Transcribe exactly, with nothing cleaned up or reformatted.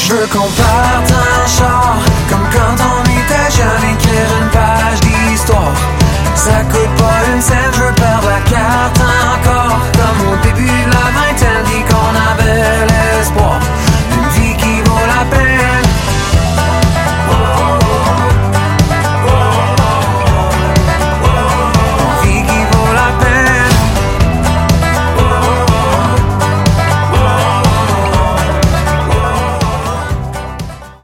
Je veux qu'on parte en char, comme quand on était jeune, écrire une page d'histoire. Ça coûte pas une scène.